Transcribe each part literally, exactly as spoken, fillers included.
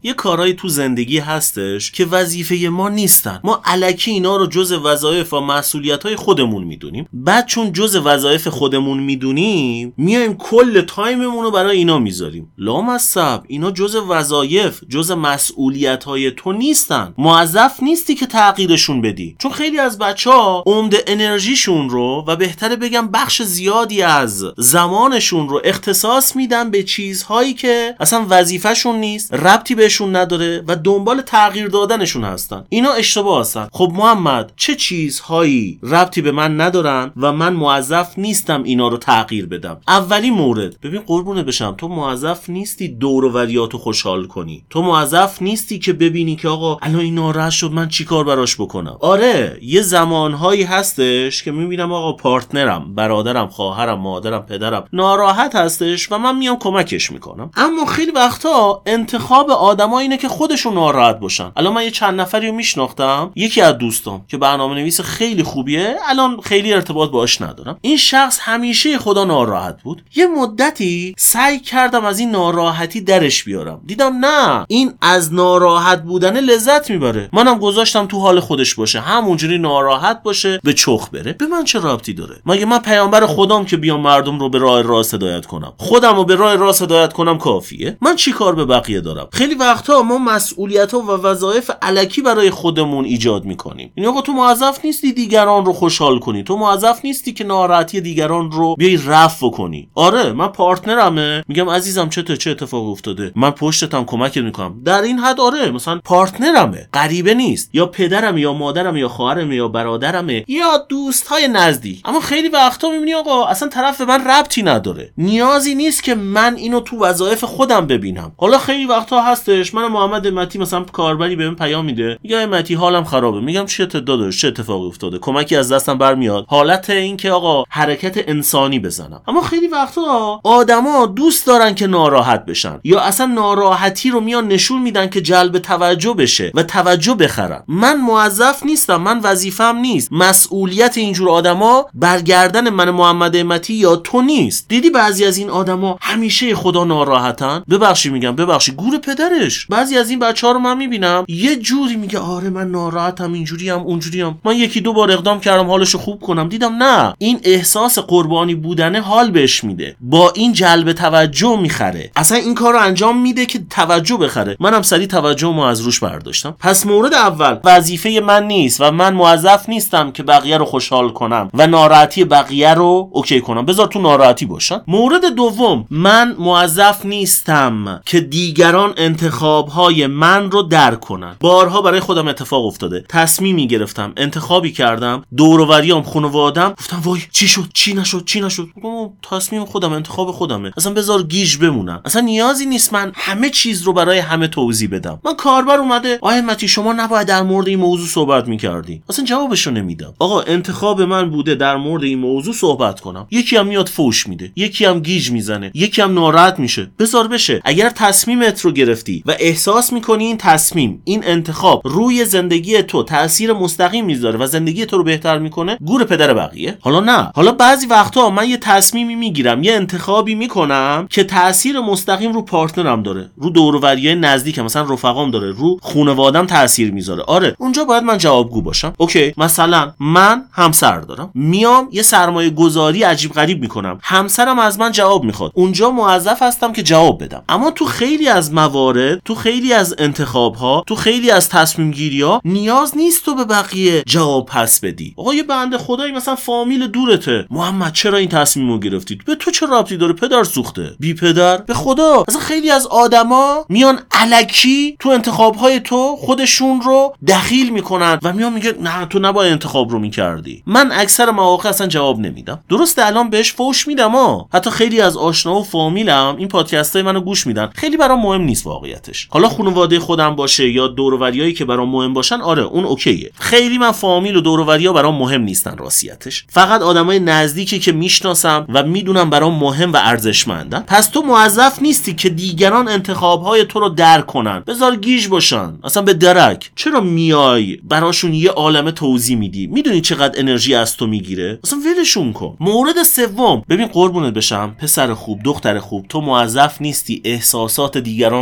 یه کارهایی تو زندگی هستش که وظیفه ما نیستن، ما الکی اینا رو جز وظایف و مسئولیت‌های خودمون میدونیم. بعد چون جز وظایف خودمون میدونیم میایم کل تایممون رو برای اینا میذاریم. لامصب اینا جز وظایف، جز مسئولیت‌های تو نیستن. موظف نیستی که تغییرشون بدی. چون خیلی از بچه‌ها عمده انرژیشون رو و بهتره بگم بخش زیادی از زمانشون رو اختصاص میدن به چیزهایی که اصلا وظیفه‌شون نیست، ربطی بهشون نداره و دنبال تغییر دادنشون هستن. اینا اشتباه هستن. خب محمد چه چیزهایی ربطی به من ندارن و من موظف نیستم اینا رو تغییر بدم؟ اولین مورد، ببین قربونت بشم، تو موظف نیستی دور و بریاتو خوشحال کنی. تو موظف نیستی که ببینی که آقا الان این ناراحت شد من چیکار براش بکنم. آره یه زمانهایی هستش که میبینم آقا پارتنرم، برادرم، خواهرم، مادرم، پدرم ناراحت هستش و من میام کمکش میکنم. اما خیلی وقتا انتخاب آدما اینه که خودشون ناراحت باشن. الان من یه چند نفری رو میشناختم، یکی از دوستام که برنامه‌نویس خیلی خوبیه، الان خیلی ارتباط باهاش ندارم. این شخص همیشه خدا ناراحت بود. یه مدتی سعی کردم از این ناراحتی درش بیارم، دیدم نه، این از ناراحت بودن لذت میبره. منم گذاشتم تو حال خودش باشه، همونجوری ناراحت باشه، به چخ بره. به من چه ربطی داره؟ مگه من پیامبر خدام که بیام مردم رو به راه راست هدایت کنم؟ خودم رو به راه راست هدایت کنم کافیه؟ من چی کار به بقیه دارم؟ خیلی وقتا ما مسئولیت‌ها و وظایف الکی برای خودمون ایجاد میکنیم. یعنی آقا تو موظف نیستی دیگران رو خوشحال کنی، تو موظف نیستی که ناراحتی دیگران رو بیای رفع کنی. آره من پارتنرمه، میگم عزیزم چته، چه اتفاق افتاده، من پشتتم، کمکت میکنم، در این حد. آره مثلا پارتنرمه، غریبه نیست، یا پدرم یا مادرم یا خواهرم یا برادرمه یا دوستای نزدیک. اما خیلی وقتا میبینی آقا اصلا طرف به من ربطی نداره، نیازی نیست که من اینو تو وظایف خودم ببینم. حالا خیلی وقتا هستش من محمد متی مثلا کاربری بهم پیام میده، میگه متی حالم خرابه، میگم چه داداش چه اتفاقی افتاده، کمکی از دستم برمیاد، حالت این که آقا حرکت انسانی بزنم. اما خیلی وقتا آدما دوست دارن که ناراحت بشن، یا اصلا ناراحتی رو میان نشون میدن که جلب توجه بشه و توجه بخرن. من موظف نیستم، من وظیفه‌ام نیست. مسئولیت اینجور آدما برگردن من محمد متی یا تو نیست. دیدی بعضی از این آدما همیشه خدا ناراحتن، ببخشی میگم ببخشی گور پدرش. بعضی از این بچه‌ها رو من میبینم یه جوری میگه آره من ناراحتم، اینجوریم اونجوریم. من یکی دو بار اقدام کردم حالشو خوب کنم، دیدم نه، این احساس قربانی بودن حال بهش میده، با این جلب توجه میخره، اصلا این کارو انجام میده که توجه بخره. منم سری توجهمو از روش برداشتم. پس مورد اول وظیفه من نیست و من موظف نیستم که بقیه رو خوشحال کنم و ناراحتی بقیه رو اوکی کنم، بذار تو ناراحتی باشن. مورد دوم، من موظف نیستم که دیگران انتخابهای من رو درک کنن. بارها برای خودم اتفاق افتاده، تصمیمی گرفتم، انتخابی کردم، دور و بریام، خانواده‌ام گفتم وای چی شد چی نشد چی نشد، تصمیم خودم، انتخاب خودمه، اصلا بذار گیج بمونم، اصلا نیازی نیست من همه چیز رو برای همه توضیح بدم. من کاربر اومده آقای متی شما نباید در مورد این موضوع صحبت می‌کردی، اصلا جوابشو نمیدم. آقا انتخاب من بوده در مورد این موضوع صحبت کنم، یکی هم میاد فوش میده، یکی هم گیج میزنه، یکی هم ناراحت میشه، بذار بشه. اگر تصمیمت رو گرفتی و احساس میکنی این تصمیم، این انتخاب روی زندگی تو تأثیر مستقیم میذاره و زندگی تو رو بهتر میکنه، گور پدر بقیه. حالا نه، حالا بعضی وقتا من یه تصمیمی میگیرم، یه انتخابی میکنم که تأثیر مستقیم رو پارتنرم داره، رو دور و بریای نزدیکم، مثلا رفقام داره، رو خانواده‌ام تأثیر میذاره. آره اونجا باید من جوابگو باشم. اوکی مثلا من همسر دارم، میام یه سرمایه گذاری عجیب غریب میکنم، همسرم از من جواب میخواد، اونجا موظف هستم که جواب بدم. اما تو خیلی از موارد، تو خیلی از انتخاب‌ها، تو خیلی از تصمیم گیری‌ها نیاز نیست تو به بقیه جواب پس بدی. آقا یه بنده خدایی مثلا فامیل دورته، محمد چرا این تصمیمو گرفتید؟ به تو چه ربطی داره؟ پدر سوخته. بی پدر به خدا. مثلا خیلی از آدما میان الکی تو انتخاب‌های تو خودشون رو دخیل میکنن و میان میگه نه تو نباید انتخاب رو میکردی. من اکثر مواقع اصلا جواب نمیدم. درسته الان بهش فوش میدم ها، حتی خیلی از آشنا و فامیلم این پادکستای منو گوش میدن، خیلی برام مهم نیست واقعیتش. حالا خانواده خودم باشه یا دور و بریایی که برام مهم باشن، آره اون اوکیه. خیلی من فامیل و دور و بریا برام مهم نیستن راستیتش، فقط آدمای نزدیکی که میشناسم و میدونم برام مهم و ارزشمندن. پس تو موظف نیستی که دیگران انتخابهای تو رو درک کنن، بذار گیج باشن، اصلا به درک. چرا میای براشون یه عالمه توضیح میدی؟ میدونی چقدر انرژی از تو میگیره؟ اصلا ولشون کن. مورد سوم، ببین قربونت بشم پسر خوب، دختر خوب، تو موظف نیستی احساسات دیگران رو مدیریت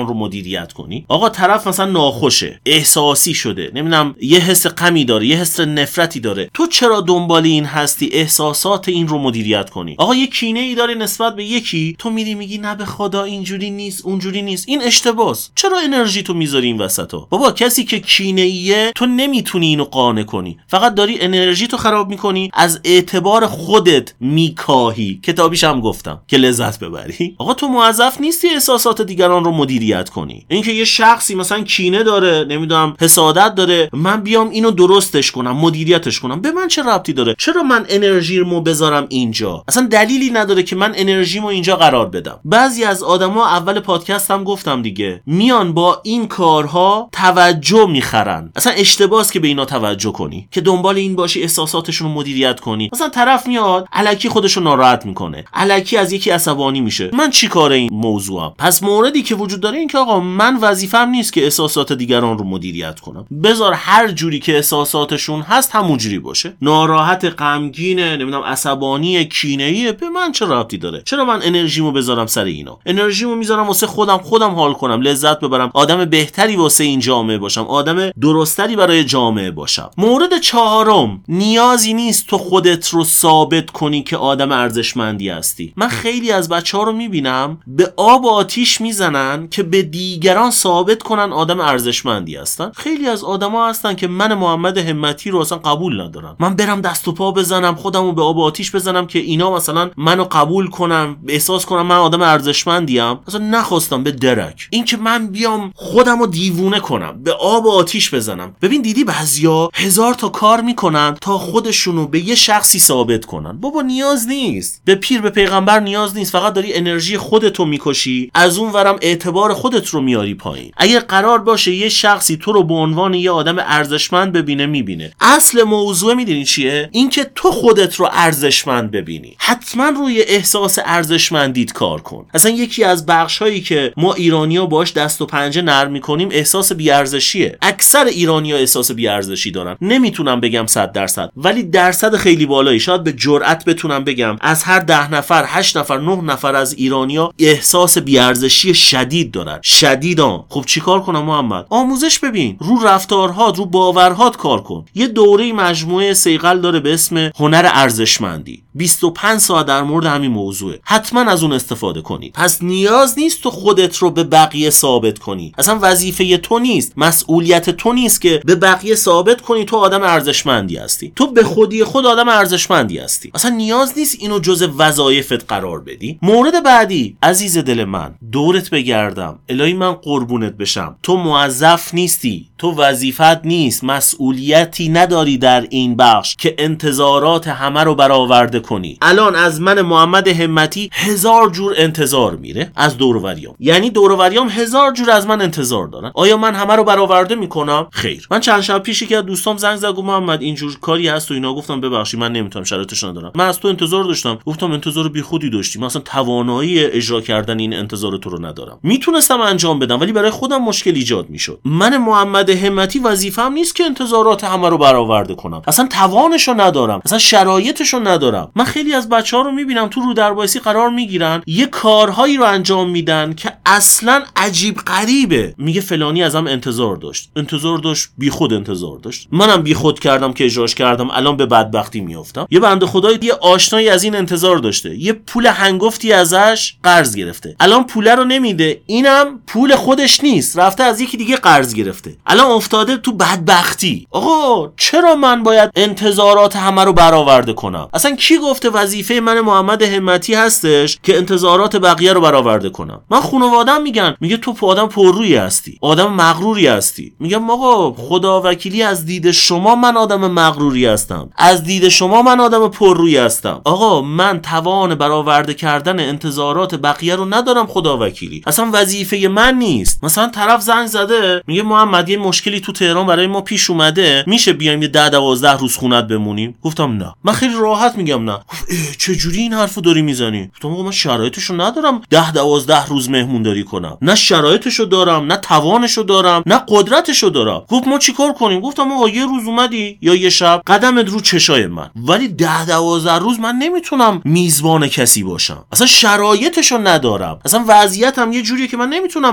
مدیریت کنی. آقا طرف مثلا ناخوشه، احساسی شده، نمیدونم یه حس غمی داره، یه حس نفرتی داره، تو چرا دنبال این هستی احساسات این رو مدیریت کنی؟ آقا یه کینه ای داره نسبت به یکی، تو میری میگی نه به خدا اینجوری نیست اونجوری نیست، این اشتباس. چرا انرژی تو میذاری این وسطا؟ بابا کسی که کینه ایه تو نمیتونی اینو قانع کنی، فقط داری انرژی تو خراب میکنی، از اعتبار خودت میکاهی. کتابیش هم گفتم که لذت ببری. آقا تو موظف نیستی احساسات دیگران رو مدیریت کنی. اینکه یه شخصی مثلا کینه داره، نمیدونم حسادت داره، من بیام اینو درستش کنم، مدیریتش کنم، به من چه ربطی داره؟ چرا من انرژیمو بذارم اینجا؟ اصلا دلیلی نداره که من انرژیمو اینجا قرار بدم. بعضی از آدما اول پادکست هم گفتم دیگه، میان با این کارها توجه میخرن. اصلا اشتباهه که به اینا توجه کنی، که دنبال این باشی احساساتشون رو مدیریت کنی. مثلا طرف میاد الکی خودشو ناراحت میکنه، الکی از یکی عصبانی میشه، من چی کار این موضوعم؟ پس موردی که وجود داره این که آقا من وظیفه‌م نیست که احساسات دیگران رو مدیریت کنم. بذار هر جوری که احساساتشون هست همونجوری باشه. ناراحت، غمگینه، نمیدونم عصبانی، کینه‌ای، به من چه ربطی داره؟ چرا من انرژیمو بذارم سر اینا؟ انرژیمو میذارم واسه خودم، خودم حال کنم، لذت ببرم، آدم بهتری واسه این جامعه باشم، آدم درستری برای جامعه باشم. مورد چهارم، نیازی نیست تو خودت رو ثابت کنی که آدم ارزشمندی هستی. من خیلی از بچه‌ها رو میبینم به آب و آتیش میزنن که به دیگران ثابت کنن آدم ارزشمندی هستن. خیلی از آدما هستن که من محمد همتی رو اصلا قبول ندارن، من برم دست و پا بزنم، خودمو به آب و آتیش بزنم که اینا مثلا منو قبول کنن، احساس کنم من آدم ارزشمندیم. اصلا نخواستم به درک. این که من بیام خودمو دیوونه کنم، به آب و آتیش بزنم. ببین دیدی بعضیا هزار تا کار میکنن تا خودشونو به یه شخصی ثابت کنن. بابا نیاز نیست. به پیر به پیغمبر نیاز نیست. فقط داری انرژی خودتو میکشی، از اون ورم اعتبار خودت رو میاری پایین. اگه قرار باشه یه شخصی تو رو به عنوان یه آدم ارزشمند ببینه، میبینه. اصل موضوع میدونی چیه؟ اینکه تو خودت رو ارزشمند ببینی. حتما روی احساس ارزشمندیت کار کن. اصلا یکی از بخشایی که ما ایرانی‌ها باش دست و پنجه نرم میکنیم احساس بی‌ارزشیه. اکثر ایرانی‌ها احساس بی‌ارزشی دارن. نمیتونم بگم صد درصد، ولی درصد خیلی بالایی، شاید به جرئت بتونم بگم از هر ده نفر هشت نفر نه نفر از ایرانی‌ها احساس بی‌ارزشی شدید دارن. شدیدان. خب چیکار کنم محمد؟ آموزش ببین، رو رفتارهات، رو باورهات کار کن. یه دوره مجموعه صیقل داره به اسم هنر ارزشمندی، بیست و پنج ساعت در مورد همین موضوعه. حتما از اون استفاده کنید. پس نیاز نیست تو خودت رو به بقیه ثابت کنی. اصلا وظیفه تو نیست، مسئولیت تو نیست که به بقیه ثابت کنی تو آدم ارزشمندی هستی. تو به خودی خود آدم ارزشمندی هستی. اصلا نیاز نیست اینو جز وظایفت قرار بدی. مورد بعدی، عزیز دل من، دورت بگردم، الهی من قربونت بشم، تو موظف نیستی، تو وظیفت نیست، مسئولیتی نداری در این بخش که انتظارات همه رو برآورده کنی. الان از من محمد همتی هزار جور انتظار میره از دوروریام، یعنی دوروریام هزار جور از من انتظار دارن. آیا من همه رو برآورده میکنم؟ خیر. من چند شب پیش که دوستام زنگ زد گفت محمد اینجور کاری هست و اینا، گفتم ببخشید من نمیتونم، شرایطش ندارم. من از تو انتظار داشتم. گفتم انتظار بیخودی داشتی، من اصلا توانایی اجرا کردن این انتظار تو رو ندارم. میتونستم انجام بدم ولی برای خودم مشکل ایجاد میشد. من محمد همتی وظیفه‌م نیست که انتظارات همه رو برآورده کنم. اصلا توانشو ندارم، اصلا شرایطشو ندارم. من خیلی از بچه‌ها رو میبینم تو رو دربایسی قرار میگیرن، یه کارهایی رو انجام میدن که اصلا عجیب غریبه. میگه فلانی ازم انتظار داشت، انتظار داشت، بیخود انتظار داشت. منم بیخود کردم که اجراش کردم، الان به بدبختی میافتم. یه بنده خدایی یه آشنایی از این انتظار داشته، یه پول هنگفتی ازش قرض گرفته، الان پول رو نمیده، اینم پول خودش نیست، رفته از یکی دیگه قرض گرفته، الان افتاده تو بدبختی. آقا چرا من باید انتظارات همه رو برآورده کنم؟ اصلا کی گفته وظیفه من محمد همتی هستش که انتظارات بقیه رو برآورده کنم؟ من خانواده‌ام میگن، میگه تو آدم پررویی هستی، آدم مغروری هستی. میگم آقا خدا وکیلی از دید شما من آدم مغروری هستم، از دید شما من آدم پررویی هستم. آقا من توان برآورده کردن انتظارات بقیه رو ندارم، خدا وکیلی اصلا وظیفه من نیست. مثلا طرف زنگ زده میگه محمد یه مشکلی تو تهران برای ما پیش اومده، میشه بیایم یه ده دوازده روز خونت بمونیم؟ گفتم نه. من خیلی راحت میگم نه. گفت چه جوری این حرفو داری میزنی؟ گفتم آقا من شرایطشو ندارم ده دوازده روز مهمونداری کنم، نه شرایطشو دارم، نه توانشو دارم، نه قدرتشو دارم. گفت ما چیکار کنیم؟ گفتم آقا یه روز اومدی یا یه شب قدمت رو چشای من، ولی ده دوازده روز من نمیتونم میزبان کسی باشم، اصلا شرایطشو ندارم، اصلا وضعیتم یه جوریه که من نمیتونم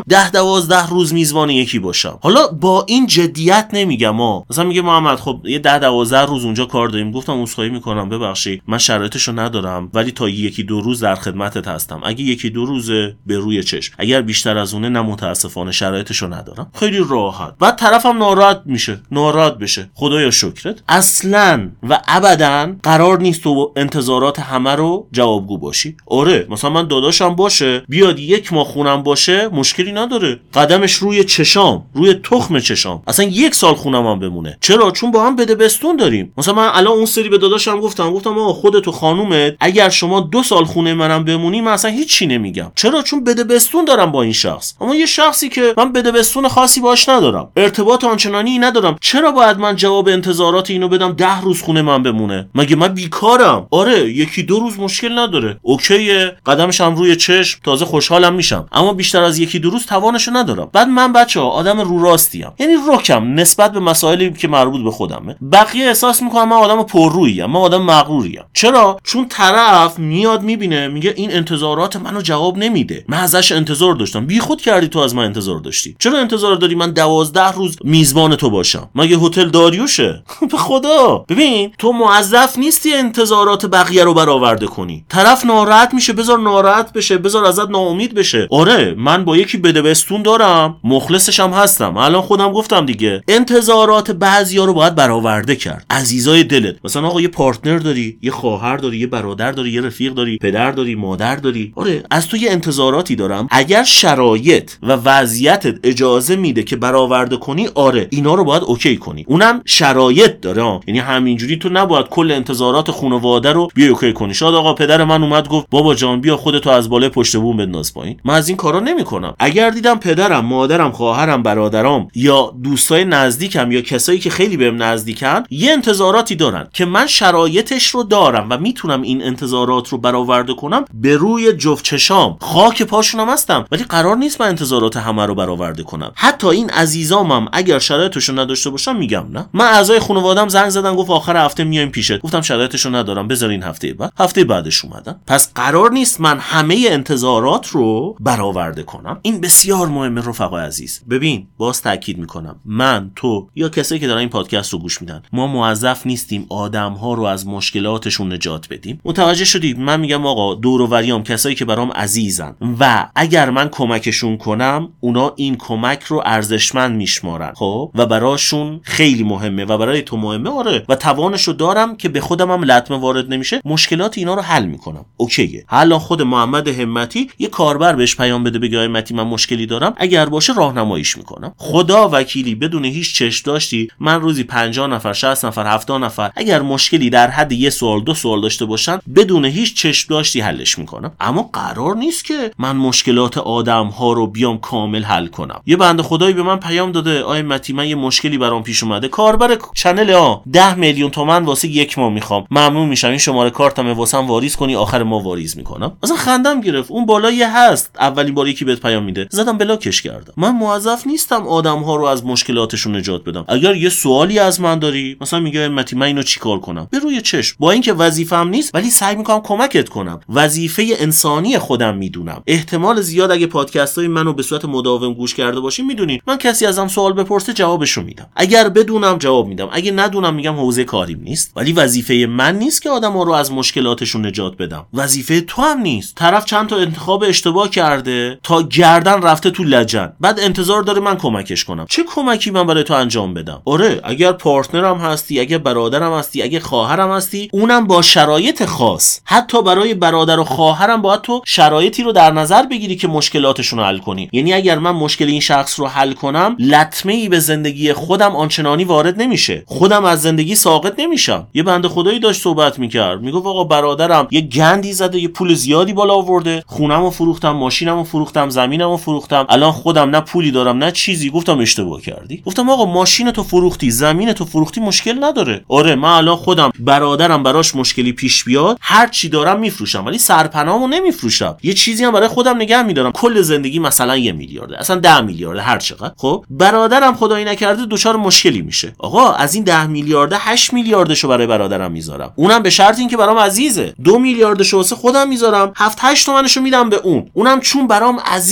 ده دوازده روز میزبان یکی باشم. حالا با این جدیت نمیگم ها، مثلا میگه محمد خب یه ده دوازده روز اونجا کار داریم. گفتم عذرخواهی میکنم ببخشید من شرایطشو ندارم، ولی تا یکی دو روز در خدمتت هستم. اگه یکی دو روزه به روی چشم، اگر بیشتر از اونه نه متاسفانه شرایطشو ندارم. خیلی راحت. بعد طرفم ناراحت میشه، ناراحت بشه. خدایا شکرت. اصلا و ابدا قرار نیست تو انتظارات همه رو جوابگو باشی. آره مثلا من داداشم باشه بیاد یک ماه خونم باشه مشکلی نداره، قدمش روی چشام، روی تخم چشام، اصلا یک سال خونم هم بمونه. چرا؟ چون با هم بده بستون داریم. مثلا من الان اون سری به داداشم گفتم گفتم آقا خودت و خانومت اگر شما دو سال خونه منم بمونی من اصلا هیچ چی نمیگم. چرا؟ چون بده بستون دارم با این شخص. اما یه شخصی که من بده بستون خاصی باش ندارم، ارتباط آنچنانی ندارم، چرا باید من جواب انتظارات اینو بدم ده روز خونه من بمونه؟ مگه من بیکارم؟ آره یکی دو روز مشکل نداره، اوکیه، قدمش هم روی چشم، تازه خوشحالم میشم. اما بیشتر از یکی دو روز توانشو ندارم. بعد من بچه‌ها آدم رو راستیم، یعنی رکم نسبت به مسائلی که مربوط به خودمه. بقیه احساس میکنم من آدم پرروییم، من آدم مغروریم. چرا؟ چون طرف میاد میبینه میگه این انتظارات منو جواب نمیده، من ازش انتظار داشتم. بیخود کردی تو از من انتظار داشتی. چرا انتظار داری من دوازده روز میزبان تو باشم؟ مگه هتل داریوشه؟ به خدا ببین تو موظف نیستی انتظارات بقیه رو برآورده کنی. طرف ناراحت میشه، بذار ناراحت بشه، بذار ازت ناامید بشه. آره من با یکی بده بستون دارم، مخلصش هم هستم. الان خودم گفتم دیگه، انتظارات بعضیا رو باید برآورده کرد. عزیزای دلت، مثلا آقا یه پارتنر داری، یه خواهر داری، یه برادر داری، یه رفیق داری، پدر داری، مادر داری. آره از تو یه انتظاراتی دارم، اگر شرایط و وضعیتت اجازه میده که برآورده کنی، آره اینا رو باید اوکی کنی. اونم شرایط داره، یعنی همینجوری تو نباید کل انتظارات خانواده رو بیا اوکی کنی. شاید آقا پدر من اومد گفت بابا جان بیا خودتو از بالای پشت بوم بنداز پایین. من از این کارا نمیکنم. اگر دیدم پدرم، مادرم، خواهرم، برادرام یا دوستای نزدیکم یا کسایی که خیلی بهم نزدیکن یه انتظاراتی دارن که من شرایطش رو دارم و میتونم این انتظارات رو برآورده کنم، به روی جفت چشام خاک پاشونم هستم، ولی قرار نیست من انتظارات همه رو برآورده کنم. حتی این عزیزامم اگر شرایطش رو نداشته باشم میگم نه. من اعضای خانواده‌ام زنگ زدن گفت آخر هفته میایم پیشت. گفتم شرایطش رو ندارم، بذار این هفته بعد. هفته بعدش اومدن. پس قرار نیست من همه انتظارات رو برآورده کنم. این بسیار مهمه رفقای عزیز. ببین باز تاکید میکنم، من تو یا کسایی که دارن این پادکست رو گوش میدن، ما موظف نیستیم آدم‌ها رو از مشکلاتشون نجات بدیم. متوجه شدی؟ من میگم آقا دور و بریام کسایی که برام عزیزن و اگر من کمکشون کنم اونا این کمک رو ارزشمند میشمارن، خب و براشون خیلی مهمه و برای تو مهمه. آره و توانشو دارم که به خودم هم لطمه وارد نمیشه، مشکلات اینا رو حل میکنم. اوکیه. حالا خود محمد همتی یه کاربر بهش پیام بده بگه همتی من مشکلی دارم، اگر باشه راهنماییش میکنم. خدا وکیلی بدون هیچ چش داشتی من روزی پنجاه نفر، شصت نفر، هفتاد نفر اگر مشکلی در حد یه سوال دو سوال داشته باشن بدون هیچ چش داشتی حلش میکنم. اما قرار نیست که من مشکلات آدم ها رو بیام کامل حل کنم. یه بنده خدایی به من پیام داده آی متی من یه مشکلی برام پیش اومده، کاربر چنل ها ده میلیون تومان واسه یک ماه میخوام، ممنون میشم این شماره کارتم واسم واریز کنی، آخر ما واریز میکنم. اصلا خندم گرفت. اون بالایی هست اولین بار یکی بهت پیام میده، زدم بلاکش کردم. من موظف نیستم آدم ها رو از مشکلاتشون نجات بدم. اگر یه سوالی از من داری، مثلا میگه متی من اینو چیکار کنم، به روی چشم، با اینکه وظیفه‌ام نیست ولی سعی میکنم کمکت کنم. وظیفه انسانی خودم میدونم. احتمال زیاد اگه پادکستای منو به صورت مداوم گوش کرده باشی میدونی من کسی ازم سوال بپرسه جوابشو میدم. اگر بدونم جواب میدم، اگه ندونم میگم حوزه کاریم نیست. ولی وظیفه من نیست که آدما رو از مشکلاتشون نجات بدم. وظیفه تو هم نیست. طرف چند تا انتخاب اشتباه کرده تا گردن رفته تو لجن، بعد انتظار داره من کمکش کنم. چه کمکی من برای تو انجام بدم؟ آره اگر پارتنرم هستی، اگر برادرم هستی، اگر خواهرم هستی، اونم با شرایط خاص. حتی برای برادر و خواهرم باید تو شرایطی رو در نظر بگیری که مشکلاتشون رو حل کنی. یعنی اگر من مشکل این شخص رو حل کنم، لطمه‌ای به زندگی خودم آنچنانی وارد نمیشه، خودم از زندگی ساقط نمیشم. یه بنده خدایی داشت صحبت میکرد، میگفت آقا برادرم یه گندی زده، یه پول زیادی بالا آورده، خونمو فروختم، ماشینمو فروختم، زمینمو فروختم، الان خودم نه پولی دارم نه چیزی. گفتم اشتباه کردی. گفتم آقا ماشینتو فروختی، زمینتو فروختی، مشکل نداره. آره من الان خودم برادرم براش مشکلی پیش بیاد هر چی دارم میفروشم، ولی سرپناهمو نمیفروشم. یه چیزی هم برای خودم نگه میدارم. کل زندگی مثلا یه میلیارده، اصلا ده میلیارده، هر چقدر. خب برادرم خدایی نکرده دچار مشکلی میشه، آقا از این ده میلیارده هشت میلیاردشو برای برادرم میذارم، اونم به شرط اینکه برام عزیزه. دو میلیاردشو واسه خودم میذارم، هفت هشت تومنشو میدم به اون، اونم چون برام عزیزه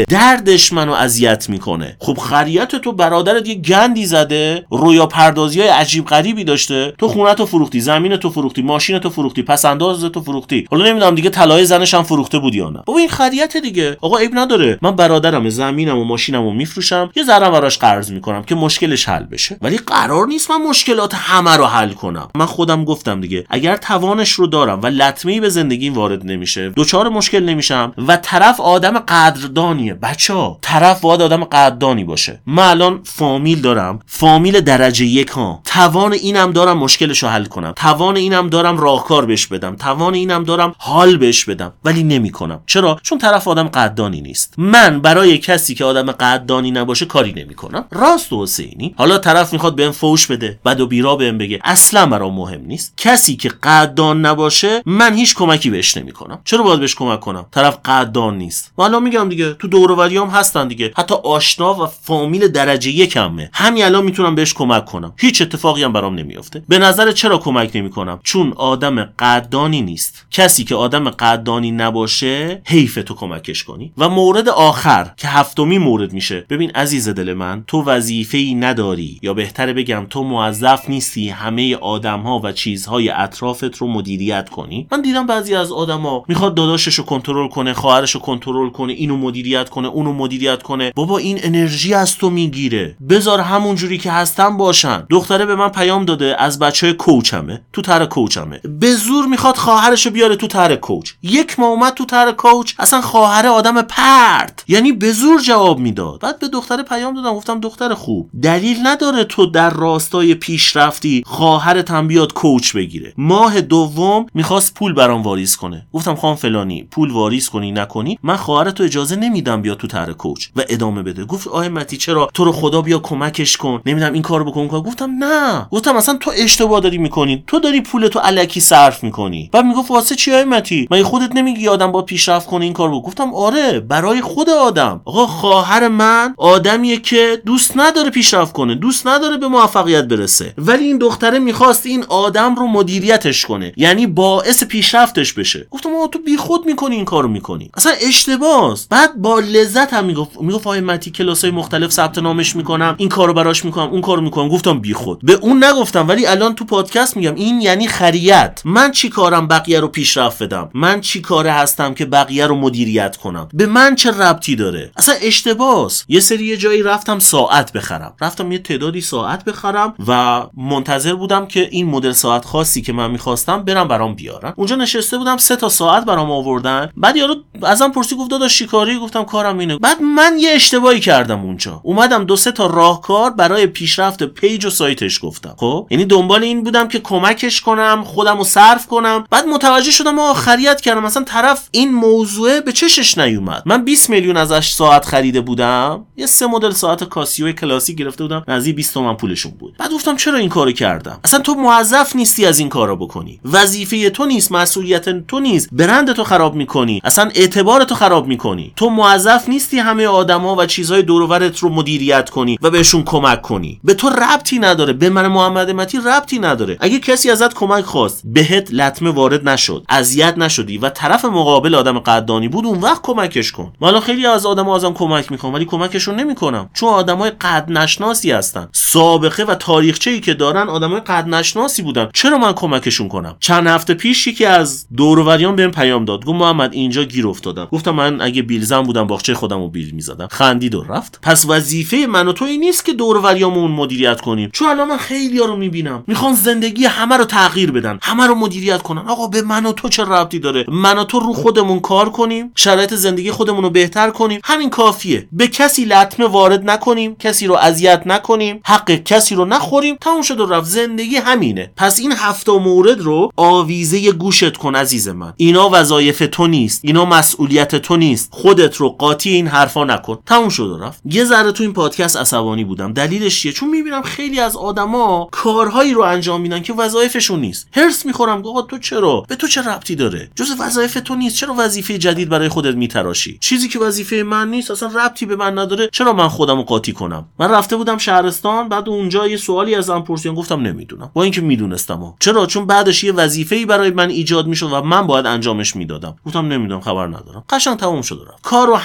دردش منو اذیت میکنه. خب خریت تو برادرت یه گندی زده، رویا پردازیای عجیب غریبی داشته، تو خونه‌تو فروختی، زمینتو فروختی، ماشینتو فروختی، پس اندازتو فروختی، حالا نمیدونم دیگه طلای زنش هم فروخته بود یا نه. بابا این خریت دیگه. آقا عیب نداره، من برادرم زمینم و ماشینمو میفروشم، یه ذره براش قرض میکنم که مشکلش حل بشه، ولی قرار نیست من مشکلات همه رو حل کنم. من خودم گفتم دیگه، اگر توانش رو دارم و لطمه‌ای به زندگیم وارد نمیشه، دوچار مشکل نمیشم و طرف آدم قدردانیه. بچا طرف باید آدم قدردانی باشه. من الان فامیل دارم، فامیل درجه یک ها، توان اینم دارم مشکلشو حل کنم، توان اینم دارم راهکار بهش بدم، توان اینم دارم حال بهش بدم، ولی نمیکنم. چرا؟ چون طرف آدم قدردانی نیست. من برای کسی که آدم قدردانی نباشه کاری نمیکنم. راست و حسینی. حالا طرف میخواد بهم فوش بده، بد و بیرا بهم بگه، اصلا برام مهم نیست. کسی که قدردان نباشه من هیچ کمکی بهش نمیکنم. چرا باید بهش کمک کنم؟ طرف قدردان نیست. حالا میگم دیگه، تو دور و بریام هستن دیگه، حتی آشنا و فامیل درجه یکمه، همین الان میتونم بهش کمک کنم، هیچ اتفاقی هم برام نمیافته. به نظر چرا کمک نمیکنم؟ چون آدم قدردانی نیست. کسی که آدم قدردانی نباشه حیف تو کمکش کنی. و مورد آخر که هفتمی مورد میشه، ببین عزیز دل من، تو وظیفه‌ای نداری، یا بهتره بگم تو موظف نیستی همه آدم‌ها و چیزهای اطرافت رو مدیریت کنی. من دیدم بعضی از آدما میخواد داداششو کنترل کنه، خواهرشو کنترل کنه، اینو مدیریت کنه، اونو مدیریت کنه. بابا این انرژی از تو میگیره، بذار همون جوری که هستن باشن. دختره به من پیام داده از بچهای کوچمه، تو تر کوچمه، به زور میخواد خواهرشو بیاره تو تر کوچ. یک ماه اومد تو تر کوچ، اصلا خواهر آدم پرت، یعنی به زور جواب میداد. بعد به دختره پیام دادم، گفتم دختر خوب، دلیل نداره تو در راستای پیشرفتی خواهرت هم بیاد کوچ بگیره. ماه دوم میخواست پول برام واریز کنه، گفتم خانم فلانی پول واریز کنی نکنی من خواهرتو اجازه نمیدم بیاد تو تر کوچ و ادامه بده. گفت آقای متی چرا؟ تو رو خدا بیا کمکش کن، نمیدونم این کارو بکن. گفتم نه، گفتم اصلا تو اشتباه داری میکنی، تو داری پولتو الکی صرف میکنی. بعد میگفت واسه چی آقای متی؟ مگه خودت نمیگی آدم با پیشرفت کنه این کارو؟ گفتم آره، برای خود آدم. آقا خواهر من آدمیه که دوست نداره پیشرفت کنه، دوست نداره به موفقیت برسه، ولی این دختره میخواست این آدم رو مدیریتش کنه، یعنی باعث پیشرفتش بشه. گفتم آقا تو بیخود میکنی این کارو میکنی، اصلا اشتباهه. بعد با لذت هم میگفت میگفت آقای متی کلاسای مختلف ثبت نامش میکنم، این کارو براش میکنم، اون کارو میکنم. گفتم بیخود. به اون نگفتم، ولی الان تو پادکست میگم این یعنی خریت. من چی کارم بقیه رو پیشرفت بدم؟ من چی کاره هستم که بقیه رو مدیریت کنم؟ به من چه ربطی داره؟ اصلا اشتباهه. یه سری یه جایی رفتم ساعت بخرم، رفتم یه تعدادی ساعت بخرم و منتظر بودم که این مدل ساعت خاصی که من میخواستم برم برام بیارن. اونجا نشسته بودم، سه تا ساعت برام آوردن. بعد یارو ازم پرسید گفت داداش چیکاری؟ گفتم کارم اینه. بعد من یه اشتباهی کردم اونجا، اومدم دو سه تا راهکار برای پیشرفت پیج و سایتش گفتم. خب یعنی دنبال این بودم که کمکش کنم، خودمو صرف کنم. بعد متوجه شدم آ خریت کردم، مثلا طرف این موضوع به چشش نیومد. من بیست میلیون ازش ساعت خریده بودم، یه سه مدل ساعت کاسیو کلاسیک گرفته بودم، نزدیک بیست تومن پولشون بود. بعد گفتم چرا این کارو کردم؟ اصلا تو موظف نیستی از این کارا بکنی، وظیفه تو نیست، مسئولیت تو نیست، برند تو خراب میکنی، اصلا اعتبار تو خراب میکنی. تو موظف نیستی همه آدما و چیزهای دور و برت رو مدیریت کنی و بهشون کمک کنی. به تو ربطی نداره، به من محمد متی ربطی نداره. اگه کسی ازت کمک خواست، بهت لطمه وارد نشد، اذیت نشدی و طرف مقابل آدم قدردانی بود، اون وقت کمکش کن. من خیلی از آدما ازم کمک میکنم ولی کمکشون نمیکنم، چون آدمای قد نشناسی هستن، سابقه و تاریخچه‌ای که دارن آدمای قد نشناسی بودن. چرا من کمکشون کنم؟ چند هفته پیش یکی از دور و بریام بهم پیام داد، گفت محمد اینجا گیر افتادم. گفتم من اگه بیلزن بودم باغچه خودمو بیل میزدم. خندید و رفت. پس وظیفه من و تو این نیست که دور و بریامون مدیریت کنیم. چون الان من خیلی‌ها رو میبینم میخوان زندگی همه رو تغییر بدن، همه رو مدیریت کنن. آقا به من و تو چه ربطی داره؟ من و تو رو خودمون کار کنیم، شرایط زندگی خودمون رو بهتر کنیم، همین کافیه. به کسی لطمه وارد نکنیم، کسی رو اذیت نکنیم، حق کسی رو نخوریم، تموم شد و رفت. زندگی همینه. پس این هفت مورد رو آویزه گوشت کن عزیز من. اینا وظایف تو نیست، اینا مسئولیت تو نیست. خودت رو قاطی این حرفا نکن. تموم شد و رفت. یه ذره تو این پادکست عصبانی بودم. دلیلش چیه؟ چون میبینم خیلی از آدما کارهایی رو انجام میدن که وظایفشون نیست. هرس میخورم، آقا تو چرا؟ به تو چه ربطی داره؟ جز وظایف تو نیست، چرا وظیفه جدید برای خودت میتراشی؟ چیزی که وظیفه من نیست اصلا ربطی به من نداره، چرا من خودمو قاطی کنم؟ من رفته بودم شهرستان، بعد اونجا یه سوالی ازم پرسیدن، گفتم نمیدونم، با اینکه میدونستم. چرا؟ چون بعدش یه وظیفه‌ای برای من ایجاد میشد و من باید انجامش میدادم. گفتم نمیدونم، خبر ندارم. قشنگ تموم شد رفت. کارو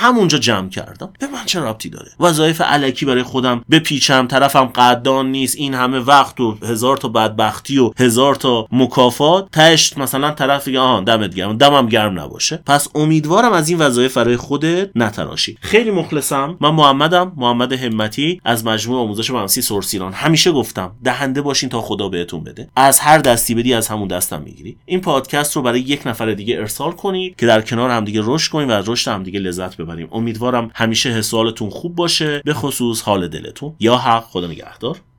همونجا جمع کردم. به من چه ربطی داره؟ وظایف الکی برای خودم بپیچم، طرفم قدردان نیست، این همه وقت و هزار تا بدبختی و هزار تا مکافات، تهش مثلا طرف میگه آها دمت گرم، دمم گرم نباشه. پس امیدوارم از این وظایف برای خودت نتراشی. خیلی مخلصم. من محمدم، محمد همتی از مجموعه آموزش مهندسی سورس ایران. همیشه گفتم دهنده باشین تا خدا بهتون بده. از هر دستی بدی از همون دستم میگیری. این پادکست رو برای یک نفر دیگه ارسال کنید که در کنار هم دیگه رشد کنیم و از رشد هم دیگه لذت ببریم. امیدوارم همیشه حس و حالتون خوب باشه، به خصوص حال دلتون. یا حق. خدا نگهدار.